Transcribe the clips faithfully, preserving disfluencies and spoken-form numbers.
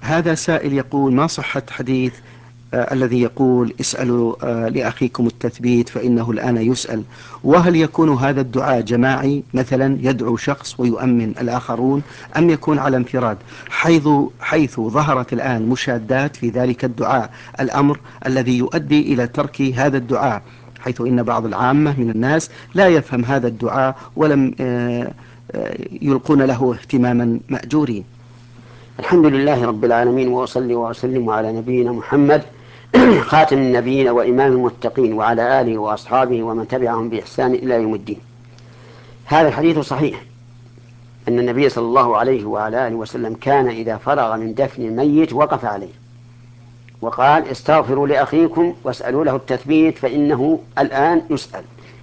هذا سائل يقول: ما صحة حديث آه الذي يقول اسألوا آه لأخيكم التثبيت فإنه الآن يسأل؟ وهل يكون هذا الدعاء جماعي، مثلا يدعو شخص ويؤمن الآخرون، أم يكون على انفراد، حيث, حيث ظهرت الآن مشادات في ذلك الدعاء، الأمر الذي يؤدي إلى ترك هذا الدعاء، حيث إن بعض العامة من الناس لا يفهم هذا الدعاء ولم آه آه يلقون له اهتماما مأجورين. الحمد لله رب العالمين، وأصلي وأسلم على نبينا محمد خاتم النبيين وإمام المتقين، وعلى آله وأصحابه ومن تبعهم بإحسان إلى يوم الدين. هذا الحديث صحيح، أن النبي صلى الله عليه وعلى آله وسلم كان إذا فرغ من دفن الميت وقف عليه وقال: استغفروا لأخيكم واسألوا له التثبيت فإنه الآن يسأل.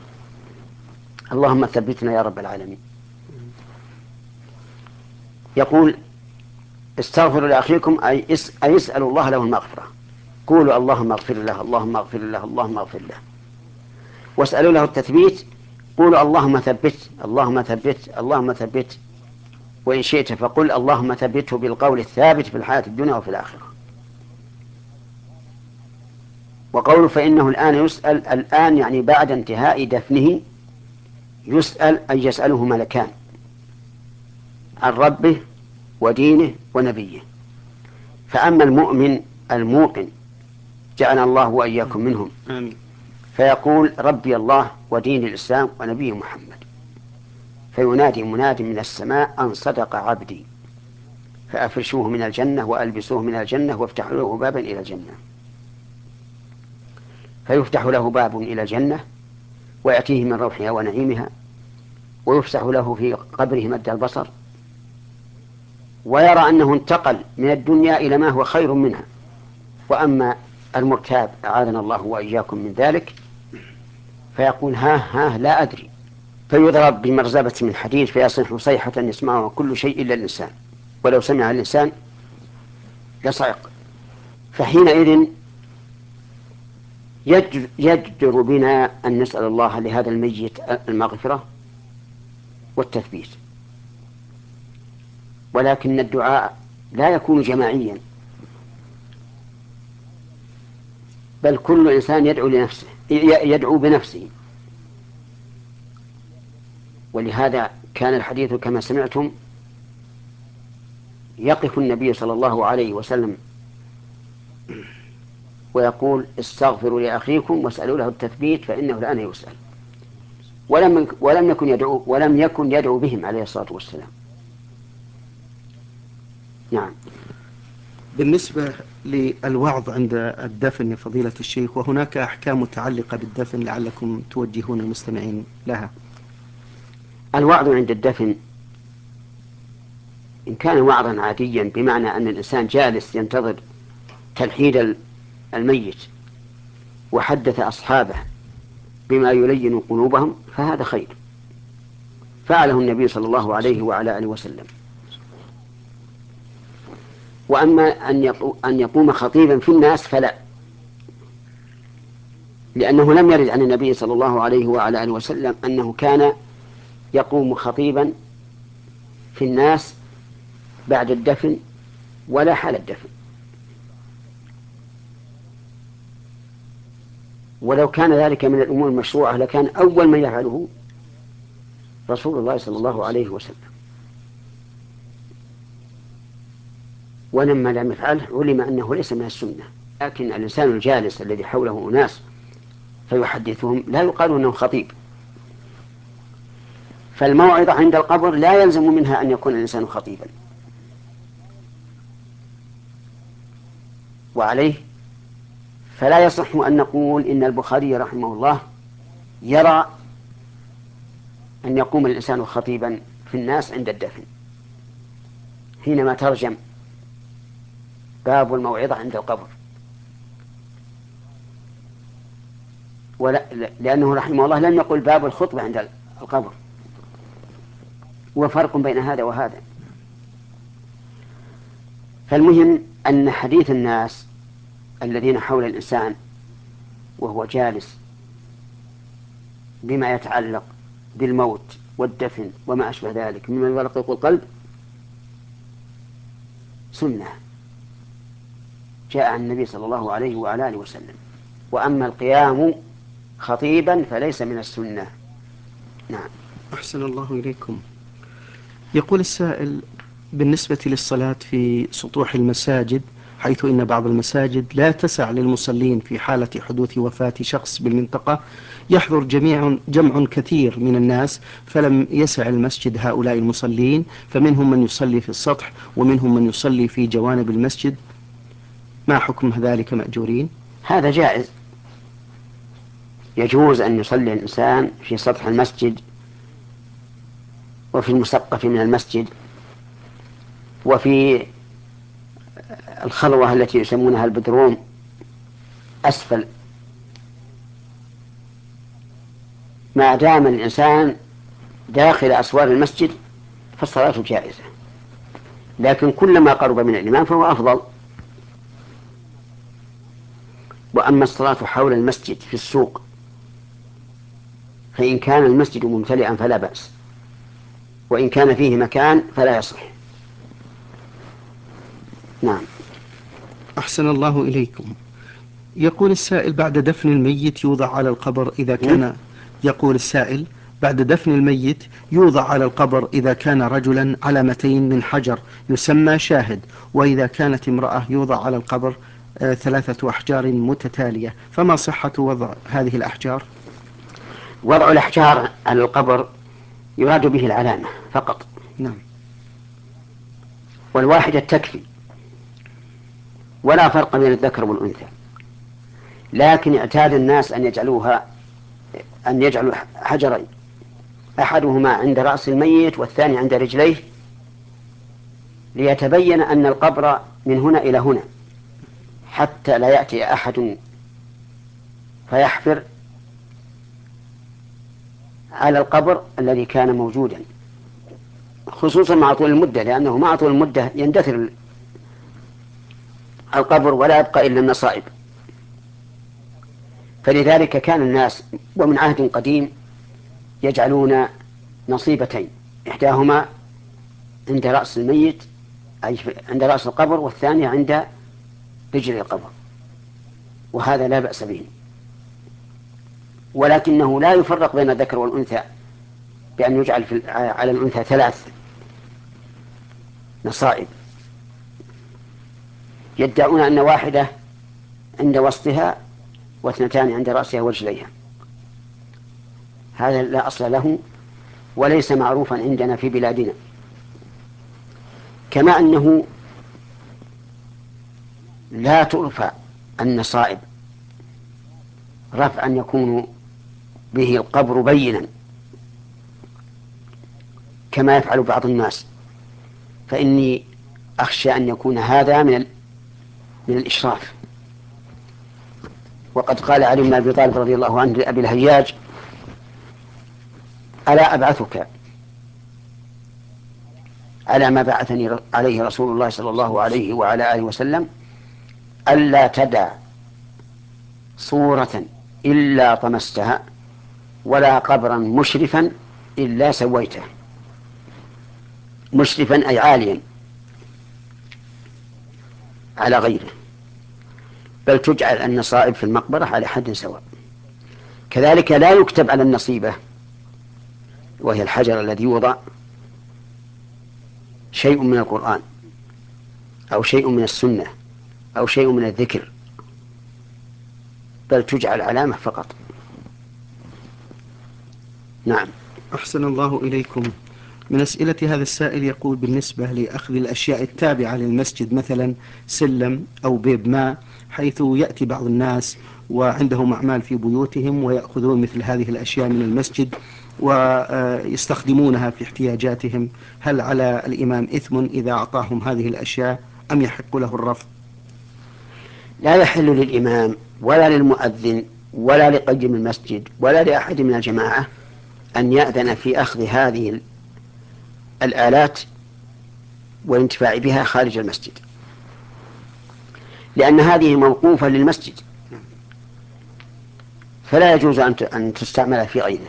اللهم ثبتنا يا رب العالمين. يقول: استغفروا لأخيكم أي اسألوا الله له المغفرة. قولوا: اللهم اغفر له، اللهم اغفر له، اللهم اغفر له. واسألوا له التثبيت، قولوا: اللهم ثبت، اللهم ثبت، اللهم ثبت. وإن شئت فقل: اللهم ثبته بالقول الثابت في الحياة الدنيا وفي الآخرة. وقوله فإنه الآن يسأل، الآن يعني بعد انتهاء دفنه يسأل، أي يسأله ملكان عن ربه ودينه ونبيه. فأما المؤمن الموقن جعلنا الله وإياكم منهم آمين. فيقول: ربي الله ودين الإسلام ونبي محمد، فينادي مناد من السماء أن صدق عبدي، فأفرشوه من الجنة وألبسوه من الجنة وافتحوا له بابا إلى الجنة. فيفتح له باب إلى الجنة ويأتيه من روحها ونعيمها، ويفسح له في قبره مد البصر، ويرى أنه انتقل من الدنيا إلى ما هو خير منها. وأما المرتاب أعاذنا الله وإياكم من ذلك فيقول: ها ها لا أدري، فيضرب بمرزبة من حديد فيصيح صيحة يسمعها كل شيء إلا الإنسان، ولو سمع الإنسان لصعق. فحينئذ يجدر بنا أن نسأل الله لهذا الميت المغفرة والتثبيت. ولكن الدعاء لا يكون جماعيا، بل كل إنسان يدعو لنفسه، يدعو بنفسه. ولهذا كان الحديث كما سمعتم يقف النبي صلى الله عليه وسلم ويقول: استغفروا لأخيكم واسألوا له التثبيت فإنه الآن يسأل. ولم ولم يكن يدعو ولم يكن يدعو بهم عليه الصلاة والسلام. نعم. بالنسبة للوعظ عند الدفن يا فضيلة الشيخ، وهناك أحكام متعلقة بالدفن لعلكم توجهون المستمعين لها. الوعظ عند الدفن إن كان وعظا عاديا، بمعنى أن الإنسان جالس ينتظر تلحيد الميت وحدث أصحابه بما يلين قلوبهم، فهذا خير، فعله النبي صلى الله عليه وعلى آله وسلم. وأما أن يقوم خطيبا في الناس فلا، لأنه لم يرد عن النبي صلى الله عليه وعلى آله وسلم أنه كان يقوم خطيبا في الناس بعد الدفن ولا حال الدفن. ولو كان ذلك من الأمور المشروعة لكان أول من يفعله رسول الله صلى الله عليه وسلم. ولما لم يفعله علم أنه ليس من السنة. لكن الإنسان الجالس الذي حوله أناس فيحدثهم لا يقال أنه خطيب. فالموعظة عند القبر لا يلزم منها أن يكون الإنسان خطيبا. وعليه فلا يصح أن نقول إن البخاري رحمه الله يرى أن يقوم الإنسان خطيبا في الناس عند الدفن، حينما ترجم باب الموعظة عند القبر. ولا لأنه رحمه الله لم يقل باب الخطبة عند القبر، وفرق بين هذا وهذا. فالمهم أن حديث الناس الذين حول الإنسان وهو جالس بما يتعلق بالموت والدفن وما أشبه ذلك مما يرقق القلب سنة، جاء عن النبي صلى الله عليه وعلى آله وسلم. وأما القيام خطيبا فليس من السنة. نعم. أحسن الله إليكم. يقول السائل: بالنسبة للصلاة في سطوح المساجد، حيث إن بعض المساجد لا تسع للمصلين في حالة حدوث وفاة شخص بالمنطقة، يحضر جميع جمع كثير من الناس، فلم يسع المسجد هؤلاء المصلين، فمنهم من يصلي في السطح ومنهم من يصلي في جوانب المسجد، ما حكم ذلك مأجورين؟ هذا جائز، يجوز أن يصلي الإنسان في سطح المسجد وفي المسقف من المسجد وفي الخلوة التي يسمونها البدروم أسفل، ما دام الإنسان داخل أسوار المسجد فالصلاة جائزة، لكن كلما قرب من الإمام فهو أفضل. وأما الصلاة حول المسجد في السوق فإن كان المسجد ممتلئا فلا بأس، وإن كان فيه مكان فلا يصح. نعم. أحسن الله إليكم. يقول السائل: بعد دفن الميت يوضع على القبر إذا كان يقول السائل بعد دفن الميت يوضع على القبر إذا كان رجلا علامتين من حجر يسمى شاهد، وإذا كانت امرأة يوضع على القبر آه ثلاثة أحجار متتالية، فما صحة وضع هذه الأحجار؟ وضع الأحجار على القبر يراد به العلامة فقط. نعم. والواحدة تكفي، ولا فرق بين الذكر والأنثى، لكن اعتاد الناس أن يجعلوها أن يجعلوا حجرين، أحدهما عند رأس الميت والثاني عند رجليه، ليتبين أن القبر من هنا إلى هنا، حتى لا يأتي أحد فيحفر على القبر الذي كان موجودا، خصوصا مع طول المدة، لأنه مع طول المدة يندثر القبر ولا يبقى إلا النصائب. فلذلك كان الناس ومن عهد قديم يجعلون نصيبتين، إحداهما عند رأس الميت أي عند رأس القبر، والثانية عند رجل القبر، وهذا لا بأس به، ولكنه لا يفرق بين الذكر والأنثى بأن يجعل في على الأنثى ثلاث نصائب، يدعون أن واحدة عند وسطها واثنتان عند رأسها ورجليها. هذا لا أصل له وليس معروفا عندنا في بلادنا. كما أنه لا ترفع النصائب رفعا يكون به القبر بينا كما يفعل بعض الناس، فإني أخشى أن يكون هذا من من الإشراف. وقد قال علي بن أبي طالب رضي الله عنه لأبي الهياج: ألا أبعثك على ما بعثني عليه رسول الله صلى الله عليه وعلى آله وسلم، ألا تدع صورة إلا طمستها ولا قبرا مشرفا إلا سويته. مشرفا أي عاليا على غيره، بل تجعل النصائب في المقبرة على حد سواء. كذلك لا يكتب على النصيبة وهي الحجر الذي يوضع شيء من القرآن أو شيء من السنة أو شيء من الذكر، بل تجعل علامة فقط. نعم. أحسن الله إليكم. من أسئلة هذا السائل يقول: بالنسبة لأخذ الأشياء التابعة للمسجد مثلا سلم أو بيب ماء، حيث يأتي بعض الناس وعندهم أعمال في بيوتهم ويأخذون مثل هذه الأشياء من المسجد ويستخدمونها في احتياجاتهم، هل على الإمام إثم إذا أعطاهم هذه الأشياء أم يحق له الرفض؟ لا يحل للإمام ولا للمؤذن ولا لقيم المسجد ولا لأحد من الجماعة أن يأذن في أخذ هذه الآلات والانتفاع بها خارج المسجد، لأن هذه موقوفة للمسجد فلا يجوز أن تستعمل في غيره.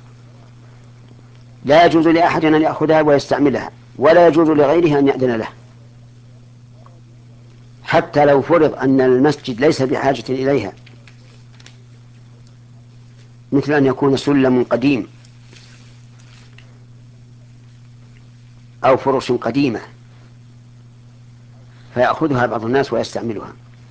لا يجوز لأحد أن يأخذها ويستعملها، ولا يجوز لغيره أن يأذن له، حتى لو فرض أن المسجد ليس بحاجة إليها، مثل أن يكون سلم قديم أو فرش قديمة فيأخذها بعض الناس ويستعملها،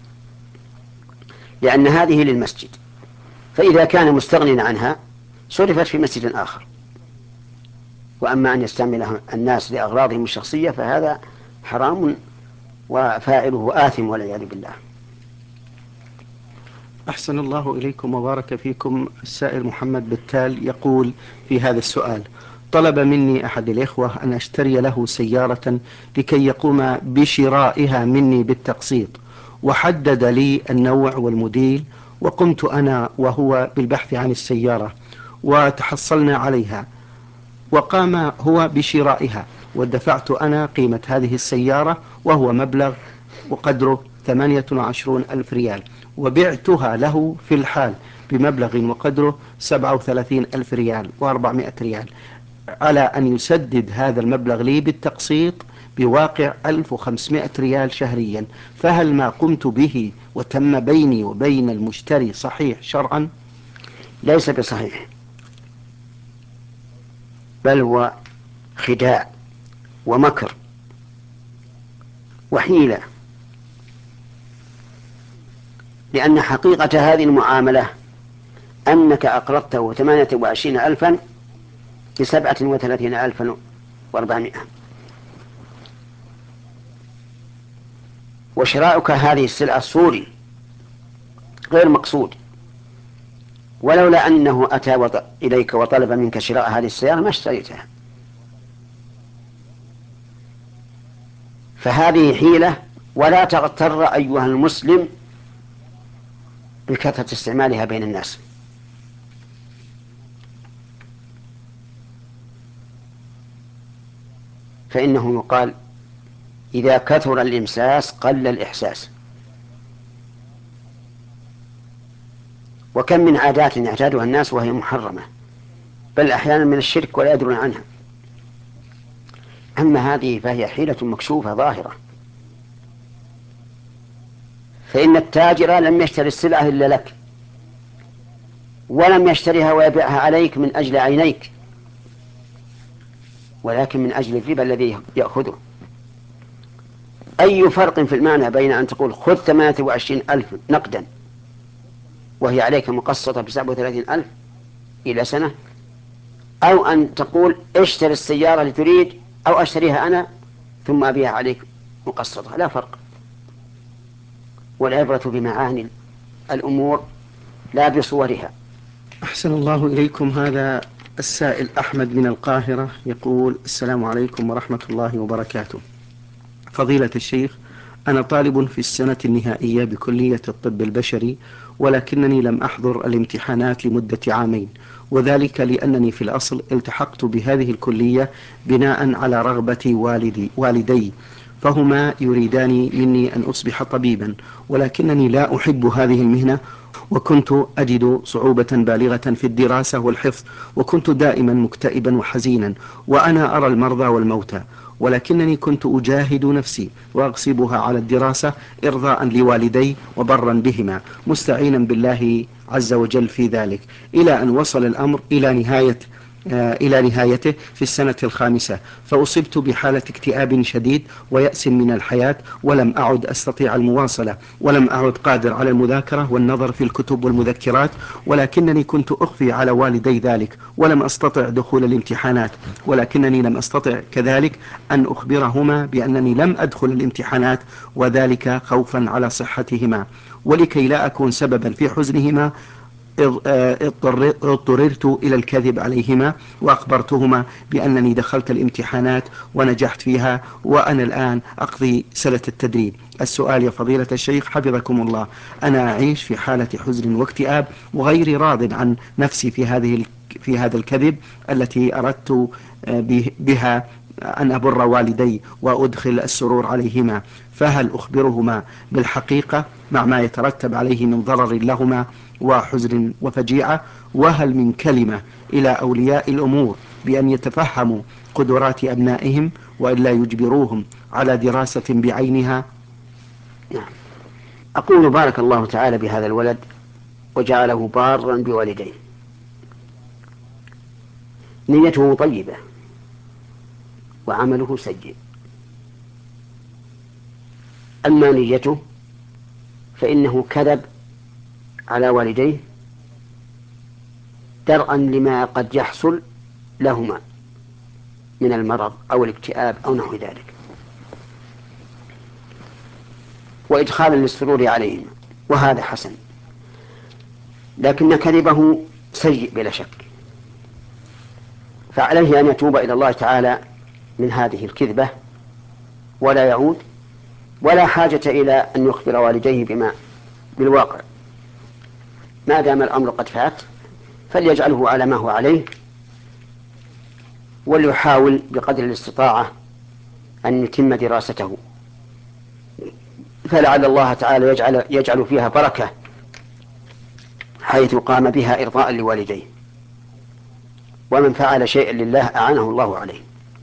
لأن هذه للمسجد، فإذا كان مستغنيا عنها صرفت في مسجد آخر. وأما أن يستعملها الناس لأغراضهم الشخصية فهذا حرام وفاعله آثم والعياذ بالله. أحسن الله إليكم وبارك فيكم. السائل محمد بتال يقول في هذا السؤال: طلب مني أحد الإخوة أن أشتري له سيارة لكي يقوم بشرائها مني بالتقسيط، وحدد لي النوع والموديل، وقمت أنا وهو بالبحث عن السيارة وتحصلنا عليها، وقام هو بشرائها، ودفعت أنا قيمة هذه السيارة وهو مبلغ وقدره ثمانية وعشرون ألف ريال، وبعتها له في الحال بمبلغ وقدره سبعة وثلاثين ألف ريال وأربعمائة ريال، على أن يسدد هذا المبلغ لي بالتقسيط بواقع ألف وخمسمائة ريال شهريا، فهل ما قمت به وتم بيني وبين المشتري صحيح شرعا؟ ليس بصحيح، بل هو خداع ومكر وحيلة، لأن حقيقة هذه المعاملة أنك أقرضته ثمانية وعشرين ألفا بسبعة وثلاثين ألفا وأربعمائة، وشراؤك هذه السلعة الصوري غير مقصود، ولولا أنه أتى إليك وطلب منك شراء هذه السيارة ما اشتريتها. فهذه حيلة، ولا تغتر أيها المسلم بكثرة استعمالها بين الناس. فإنه يقال: إذا كثر الإمساس قل الإحساس. وكم من عادات يعتادها الناس وهي محرمة، بل أحيانا من الشرك ولا يدرون عنها. أما هذه فهي حيلة مكشوفة ظاهرة. فإن التاجر لم يشتري السلعة إلا لك، ولم يشتريها ويبيعها عليك من أجل عينيك، ولكن من أجل الربا الذي يأخذه. أي فرق في المعنى بين أن تقول خذ ثمانية وعشرين ألف نقدا وهي عليك مقسطة بسبعة وثلاثين ألف إلى سنة، أو أن تقول اشتري السيارة لتريد، أو أشتريها أنا ثم أبيعها عليك مقسطة؟ لا فرق. والعبرة بمعاني الأمور لا بصورها. أحسن الله إليكم. هذا السائل أحمد من القاهرة يقول: السلام عليكم ورحمة الله وبركاته. فضيلة الشيخ، أنا طالب في السنة النهائية بكلية الطب البشري، ولكنني لم أحضر الامتحانات لمدة عامين، وذلك لأنني في الأصل التحقت بهذه الكلية بناء على رغبة والدي والدي فهما يريدان مني أن أصبح طبيبا، ولكنني لا أحب هذه المهنة، وكنت أجد صعوبة بالغة في الدراسة والحفظ، وكنت دائما مكتئبا وحزينا وأنا أرى المرضى والموتى، ولكنني كنت أجاهد نفسي وأغصبها على الدراسة إرضاء لوالدي وبرا بهما، مستعينا بالله عز وجل في ذلك، إلى أن وصل الأمر إلى نهاية إلى نهايته في السنة الخامسة، فأصبت بحالة اكتئاب شديد ويأس من الحياة، ولم أعد أستطيع المواصلة، ولم أعد قادر على المذاكرة والنظر في الكتب والمذكرات، ولكنني كنت أخفي على والدي ذلك، ولم أستطع دخول الامتحانات، ولكنني لم أستطع كذلك أن أخبرهما بأنني لم أدخل الامتحانات، وذلك خوفا على صحتهما، ولكي لا أكون سببا في حزنهما اضطررت إلى الكذب عليهما، وأخبرتهما بأنني دخلت الامتحانات ونجحت فيها، وأنا الآن أقضي سنة التدريب. السؤال يا فضيلة الشيخ حفظكم الله: أنا أعيش في حالة حزن واكتئاب وغير راض عن نفسي في هذه في هذا الكذب التي أردت بها أن أبر والدي وأدخل السرور عليهما، فهل أخبرهما بالحقيقة مع ما يترتب عليه من ضرر لهما وحزن وفجيعة؟ وهل من كلمة إلى أولياء الأمور بأن يتفهموا قدرات أبنائهم وإلا يجبروهم على دراسة بعينها؟ نعم. أقول بارك الله تعالى بهذا الولد وجعله بارا بوالديه، نيته طيبة وعمله سيء. أما نيته فإنه كذب على والديه درءا لما قد يحصل لهما من المرض أو الاكتئاب أو نحو ذلك، وإدخالا للسرور عليهما، وهذا حسن، لكن كذبه سيء بلا شك، فعليه أن يتوب إلى الله تعالى من هذه الكذبة ولا يعود، ولا حاجة إلى أن يخبر والديه بما بالواقع. ما دام الأمر قد فات فليجعله على ما هو عليه، وليحاول بقدر الاستطاعة أن يتم دراسته، فلعل الله تعالى يجعل, يجعل فيها بركة حيث قام بها إرضاء لوالديه، ومن فعل شيئا لله أعانه الله عليه.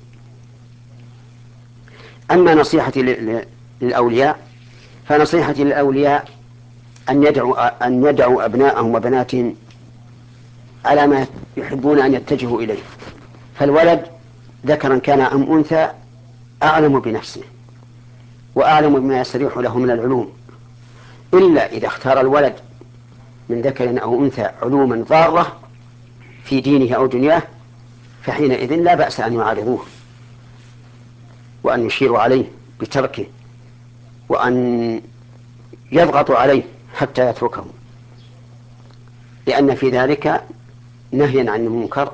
أما نصيحتي للأولياء فنصيحتي للأولياء أن يدعوا, أن يدعوا أبناءهم وبناتهم على ما يحبون أن يتجهوا إليه، فالولد ذكرا كان أم أنثى أعلم بنفسه وأعلم بما يستريح له من العلوم، إلا إذا اختار الولد من ذكر أو أنثى علوما ضارة في دينه أو دنياه، فحينئذ لا بأس أن يعارضوه وأن يشيروا عليه بتركه وأن يضغطوا عليه حتى يتركه، لأن في ذلك نهيا عن المنكر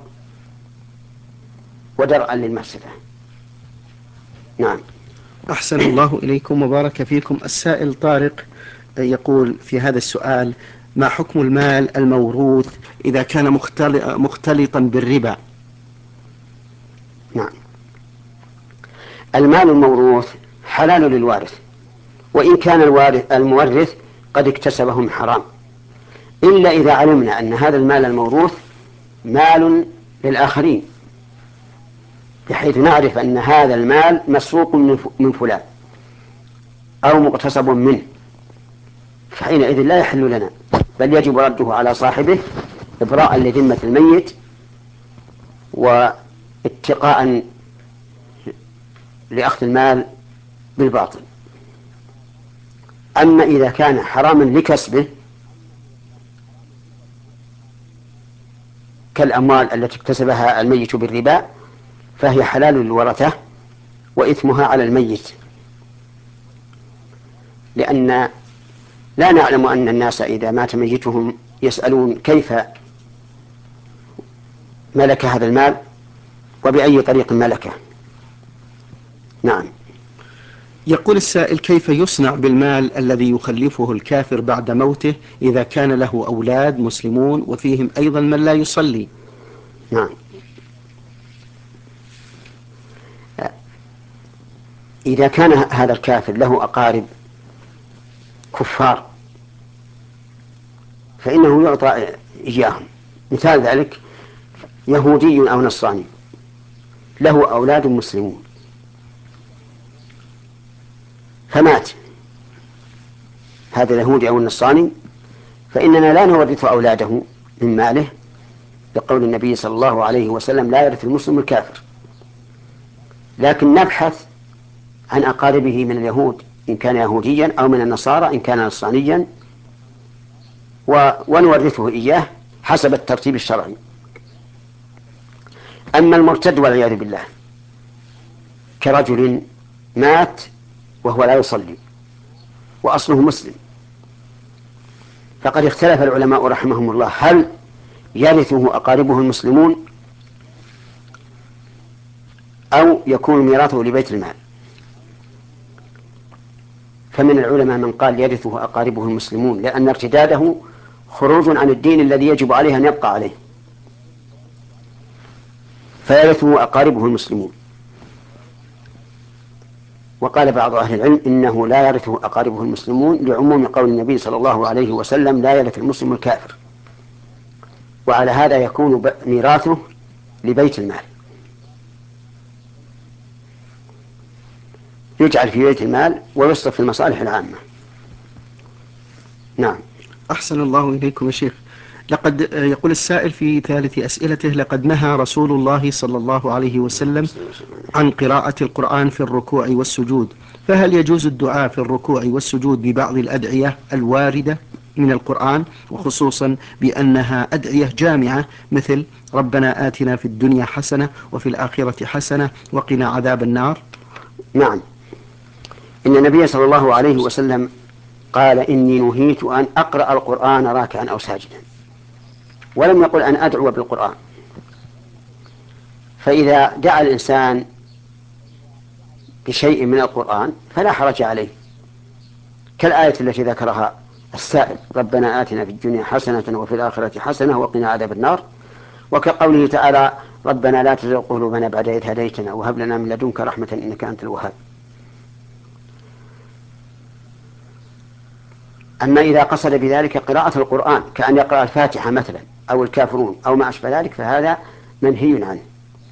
ودرءا للمفسدة. نعم. أحسن الله إليكم وبارك فيكم. السائل طارق يقول في هذا السؤال: ما حكم المال الموروث إذا كان مختلطا بالربا؟ نعم. المال الموروث حلال للوارث، وإن كان الوارث المورث قد اكتسبه من حرام، إلا إذا علمنا أن هذا المال الموروث مال للآخرين، بحيث نعرف أن هذا المال مسروق من فلان أو مقتصب منه، فحينئذ لا يحل لنا، بل يجب رده على صاحبه إبراء لذمة الميت واتقاء لأخذ المال بالباطل. أما إذا كان حراما لكسبه كالأموال التي اكتسبها الميت بالربا فهي حلال للورثة وإثمها على الميت، لأن لا نعلم أن الناس إذا مات ميتهم يسألون كيف ملك هذا المال وبأي طريق ملكه. نعم. يقول السائل: كيف يصنع بالمال الذي يخلفه الكافر بعد موته إذا كان له أولاد مسلمون وفيهم أيضا من لا يصلي؟ نعم. إذا كان هذا الكافر له أقارب كفار فإنه يعطى إياهم. مثال ذلك يهودي أو نصراني له أولاد مسلمون فمات هذا اليهودي أو النصراني، فإننا لا نورث أولاده من ماله، بقول النبي صلى الله عليه وسلم: لا يرث المسلم الكافر، لكن نبحث عن أقاربه من اليهود إن كان يهوديا أو من النصارى إن كان نصرانيا ونورثه إياه حسب الترتيب الشرعي. أما المرتد والعياذ بالله كرجل مات وهو لا يصلي وأصله مسلم، فقد اختلف العلماء رحمهم الله هل يرثه أقاربه المسلمون أو يكون ميراثه لبيت المال. فمن العلماء من قال يرثه أقاربه المسلمون، لأن ارتداده خروج عن الدين الذي يجب عليه أن يبقى عليه، فيرثه أقاربه المسلمون. وقال بعض أهل العلم إنه لا يرثه أقاربه المسلمون لعموم قول النبي صلى الله عليه وسلم: لا يرث المسلم الكافر، وعلى هذا يكون ميراثه لبيت المال، يجعل في بيت المال ويصرف في المصالح العامة. نعم. أحسن الله إليكم يا شيخ. لقد يقول السائل في ثالث أسئلته: لقد نهى رسول الله صلى الله عليه وسلم عن قراءة القرآن في الركوع والسجود، فهل يجوز الدعاء في الركوع والسجود ببعض الأدعية الواردة من القرآن، وخصوصا بأنها أدعية جامعة مثل ربنا آتنا في الدنيا حسنة وفي الآخرة حسنة وقنا عذاب النار؟ نعم. إن النبي صلى الله عليه وسلم قال إني نهيت أن أقرأ القرآن راكعا أو ساجدا، ولم يقل أن أدعو بالقرآن. فإذا دعا الإنسان بشيء من القرآن فلا حرج عليه، كالآية التي ذكرها السائل: ربنا آتنا في الدنيا حسنة وفي الآخرة حسنة وقنا عذاب النار، وكقوله تعالى: ربنا لا تزغ قلوبنا بعد إذ هديتنا وهب لنا من لدنك رحمة إنك أنت الوهاب. أما إذا قصد بذلك قراءة القرآن كأن يقرأ الفاتحة مثلا أو الكافرون أو ما أشبه ذلك فهذا منهي عنه.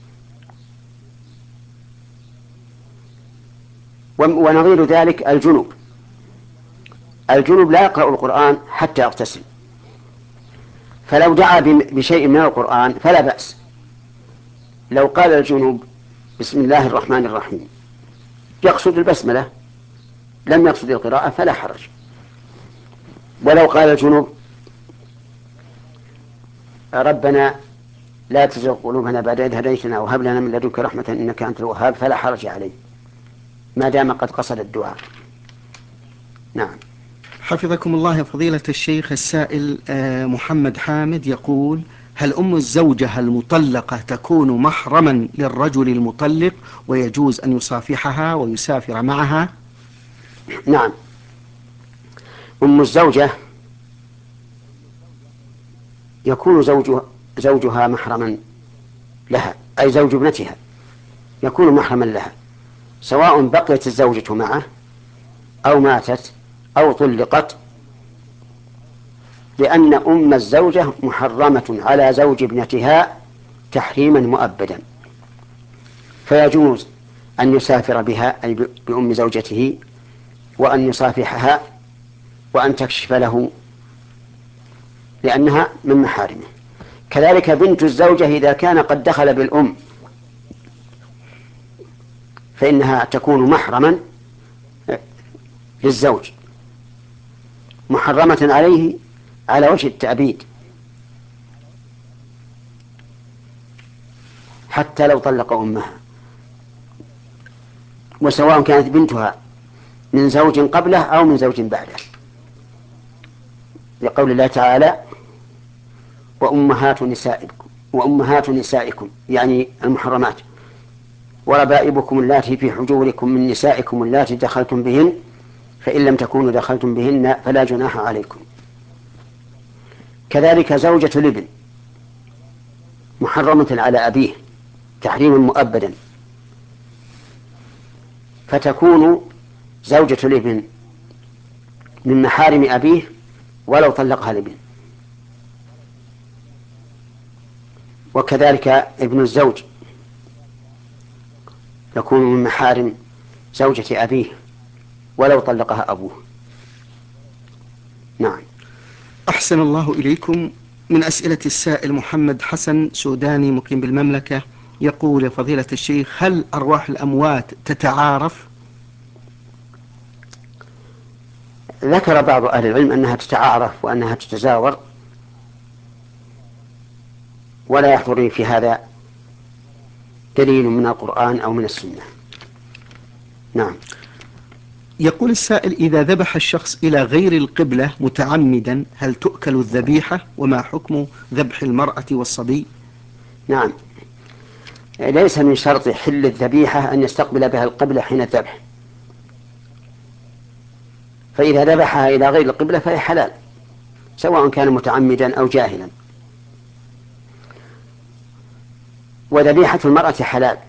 ونظير ذلك الجنوب. الجنوب لا يقرأ القرآن حتى يغتسل، فلو دعا بشيء من القرآن فلا بأس. لو قال الجنوب بسم الله الرحمن الرحيم يقصد البسملة لم يقصد القراءة فلا حرج. ولو قال الجنوب ربنا لا تزغ قلوبنا بعد إذ هديتنا وهب لنا من لدنك رحمة إنك أنت الوهاب فلا حرج عليه ما دام قد قصد الدعاء. نعم. حفظكم الله يا فضيلة الشيخ. السائل محمد حامد يقول: هل أم الزوجة المطلقة تكون محرما للرجل المطلق ويجوز أن يصافحها ويسافر معها؟ نعم. أم الزوجة يكون زوجها, زوجها محرما لها، أي زوج ابنتها يكون محرما لها، سواء بقيت الزوجة معه أو ماتت أو طلقت، لأن أم الزوجة محرمة على زوج ابنتها تحريما مؤبدا، فيجوز أن يسافر بها أي بأم زوجته، وأن يصافحها، وأن تكشف له لأنها من محارمه. كذلك بنت الزوجة إذا كان قد دخل بالأم فإنها تكون محرما للزوج، محرمة عليه على وجه التأبيد حتى لو طلق أمها، وسواء كانت بنتها من زوج قبله أو من زوج بعده، لقول الله تعالى: وأمهات نسائكم وأمهات نسائكم يعني المحرمات، وربائبكم اللاتي في حجوركم من نسائكم اللاتي دخلتم بهن فإن لم تكونوا دخلتم بهن فلا جناح عليكم. كذلك زوجة الابن محرمة على أبيه تحريما مؤبدا، فتكون زوجة الابن من محارم أبيه ولو طلقها الابن. وكذلك ابن الزوج يكون من محارم زوجة أبيه ولو طلقها أبوه. نعم. أحسن الله إليكم. من أسئلة السائل محمد حسن سوداني مقيم بالمملكة يقول: يا فضيلة الشيخ، هل أرواح الأموات تتعارف؟ ذكر بعض أهل العلم أنها تتعارف وأنها تتزاور، ولا يحضرني في هذا دليل من القرآن أو من السنة. نعم. يقول السائل: إذا ذبح الشخص إلى غير القبلة متعمدا هل تؤكل الذبيحة؟ وما حكم ذبح المرأة والصبي؟ نعم. ليس من شرط حل الذبيحة أن يستقبل بها القبلة حين الذبح، فإذا ذبحها إلى غير القبلة فهي حلال سواء كان متعمدا أو جاهلا. وذبيحة المرأة حلال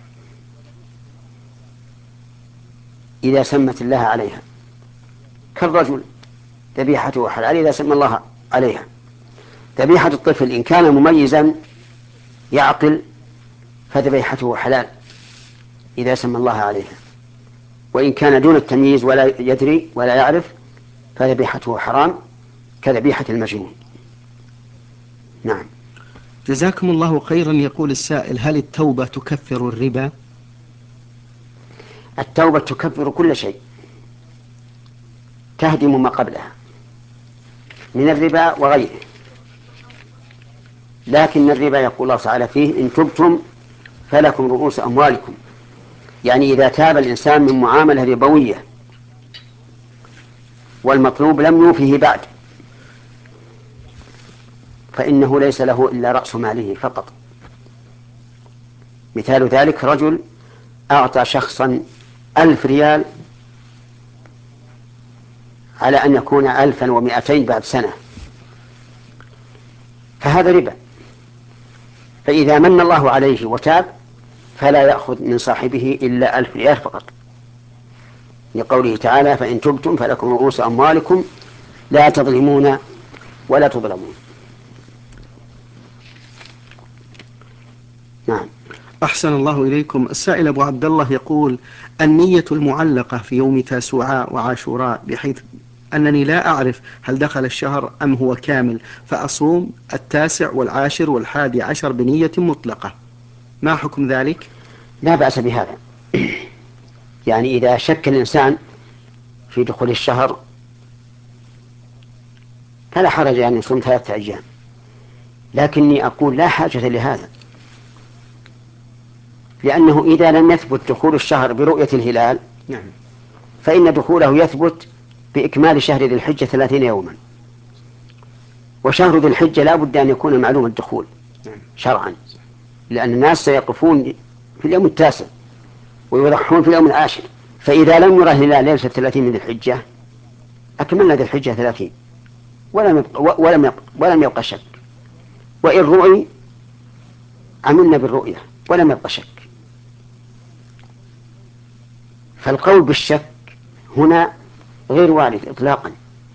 إذا سمت الله عليها، كالرجل ذبيحته حلال إذا سمى الله عليها. ذبيحة الطفل إن كان مميزا يعقل فذبيحته حلال إذا سمى الله عليها، وإن كان دون التمييز ولا يدري ولا يعرف فذبيحته حرام كذبيحة المجنون. نعم. جزاكم الله خيرا. يقول السائل: هل التوبة تكفر الربا؟ التوبة تكفر كل شيء، تهدم ما قبلها من الربا وغيره، لكن الربا يقول الله تعالى فيه: إن تبتم فلكم رؤوس أموالكم. يعني إذا تاب الإنسان من معاملة ربوية والمطلوب لم يوفه بعد، فإنه ليس له إلا رأس ماله فقط. مثال ذلك: رجل أعطى شخصا ألف ريال على أن يكون ألفا ومائتين بعد سنة، فهذا ربا. فإذا من الله عليه وتاب فلا يأخذ من صاحبه إلا ألف ريال فقط، لقوله تعالى: فإن تبتم فلكم رؤوس أموالكم لا تظلمون ولا تظلمون. نعم. أحسن الله إليكم. السائل أبو عبد الله يقول: النية المعلقة في يوم تاسوعاء وعاشوراء، بحيث أنني لا أعرف هل دخل الشهر أم هو كامل، فأصوم التاسع والعاشر والحادي عشر بنية مطلقة، ما حكم ذلك؟ لا بأس بهذا. يعني إذا شك الإنسان في دخول الشهر فلا حرج أن يصوم ثلاثة أيام، لكني أقول لا حاجة لهذا، لأنه إذا لم يثبت دخول الشهر برؤية الهلال نعم. فإن دخوله يثبت بإكمال شهر ذي الحجة ثلاثين يوما، وشهر ذي الحجة لا بد أن يكون معلوم الدخول شرعا، لأن الناس سيقفون في اليوم التاسع ويضحون في اليوم العاشر، فإذا لم يرى الهلال ليلة الثلاثين من ذي الحجة أكملنا ذي الحجة ثلاثين ولم يبقى, ولم يبقى, ولم يبقى شك، وإن رؤي عملنا بالرؤية ولم يبقى شك. فالقول بالشك هنا غير وارد إطلاقا،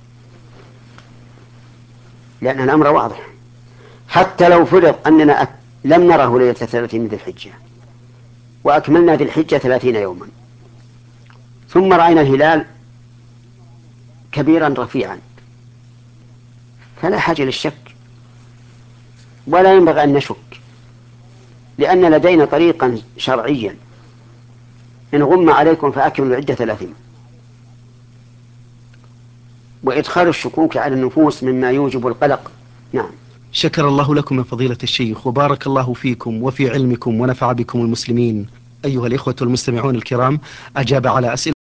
لأن الأمر واضح. حتى لو فرض أننا لم نره ليلة ثلاثين من ذي الحجة وأكملنا ذي الحجة ثلاثين يوما، ثم رأينا الهلال كبيرا رفيعا، فلا حاجة للشك ولا ينبغي أن نشك، لأن لدينا طريقا شرعيا: إن غم عليكم فأكملوا العدة ثلاثين. وإدخال الشكوك على النفوس مما يوجب القلق. نعم. شكر الله لكم يا فضيلة الشيخ، وبارك الله فيكم وفي علمكم ونفع بكم المسلمين. أيها الإخوة المستمعون الكرام، أجاب على أسئلة